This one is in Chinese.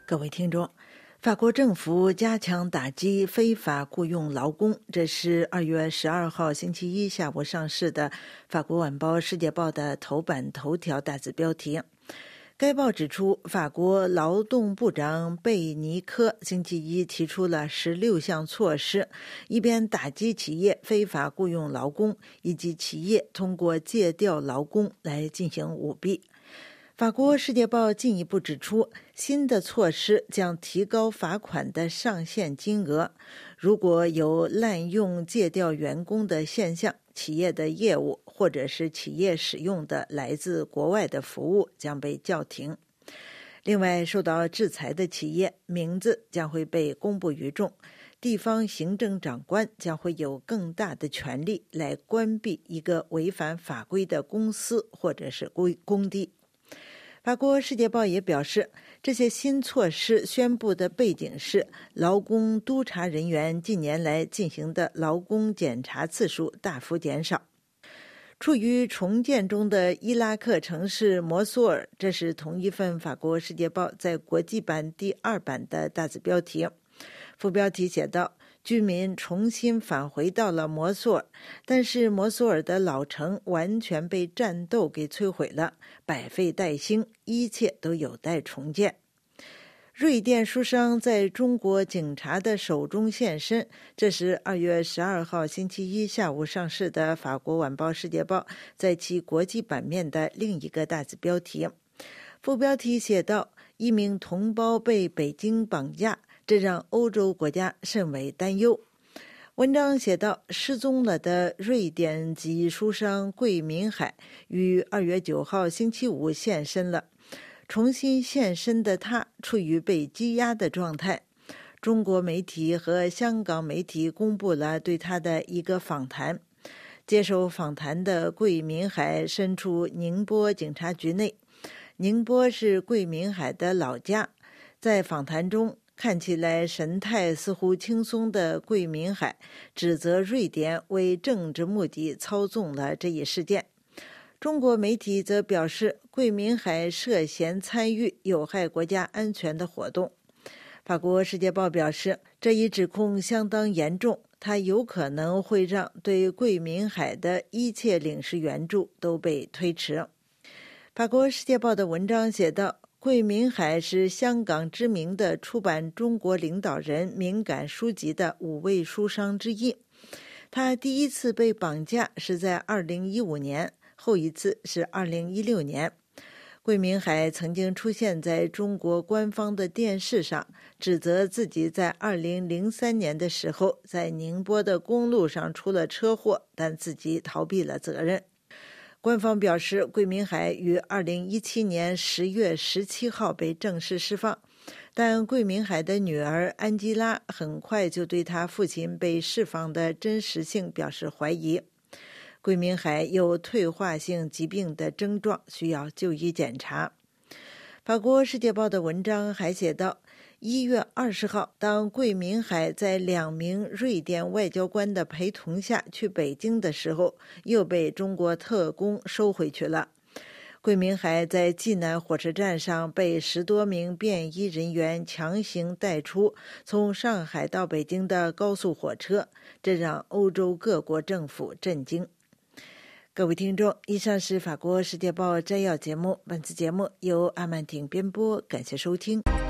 各位听众，法国政府加强打击非法雇佣劳工，这是2月12号星期一下午上市的法国晚报《世界报》的头版头条大字标题。该报指出，法国劳动部长贝尼科星期一提出了16项措施，以便打击企业非法雇佣劳工，以及企业通过借调劳工来进行舞弊。法国《世界报》进一步指出，新的措施将提高罚款的上限金额。如果有滥用借调员工的现象，企业的业务或者是企业使用的来自国外的服务将被叫停。另外，受到制裁的企业名字将会被公布于众，地方行政长官将会有更大的权力来关闭一个违反法规的公司或者是工地。法国《世界报》也表示，这些新措施宣布的背景是劳工督察人员近年来进行的劳工检查次数大幅减少。处于重建中的伊拉克城市摩苏尔，这是同一份法国《世界报》在国际版第2版的大字标题。副标题写道，居民重新返回到了摩苏尔，但是摩苏尔的老城完全被战斗给摧毁了，百废待兴，一切都有待重建。瑞典书商在中国警察的手中现身，这是2月12号星期一下午上市的法国晚报《世界报》在其国际版面的另一个大字标题。副标题写道，一名同胞被北京绑架，这让欧洲国家甚为担忧。文章写道，失踪了的瑞典籍书商桂民海于2月9号星期五现身了。重新现身的他处于被羁押的状态。中国媒体和香港媒体公布了对他的一个访谈。接受访谈的桂民海身处宁波警察局内，宁波是桂民海的老家。在访谈中，看起来神态似乎轻松的桂民海指责瑞典为政治目的操纵了这一事件。中国媒体则表示，桂民海涉嫌参与有害国家安全的活动。法国《世界报》表示，这一指控相当严重，它有可能会让对桂民海的一切领事援助都被推迟。法国《世界报》的文章写道，桂民海是香港知名的出版中国领导人敏感书籍的5位书商之一。他第一次被绑架是在2015年，后一次是2016年。桂民海曾经出现在中国官方的电视上，指责自己在2003年的时候在宁波的公路上出了车祸，但自己逃避了责任。官方表示，桂民海于2017年10月17号被正式释放，但桂民海的女儿安吉拉很快就对他父亲被释放的真实性表示怀疑。桂民海有退化性疾病的症状，需要就医检查。法国《世界报》的文章还写道，1月20号，当桂民海在2名瑞典外交官的陪同下去北京的时候，又被中国特工收回去了。桂民海在济南火车站上被10多名便衣人员强行带出从上海到北京的高速火车，这让欧洲各国政府震惊。各位听众，以上是法国《世界报》摘要节目，本次节目由阿曼婷编播，感谢收听。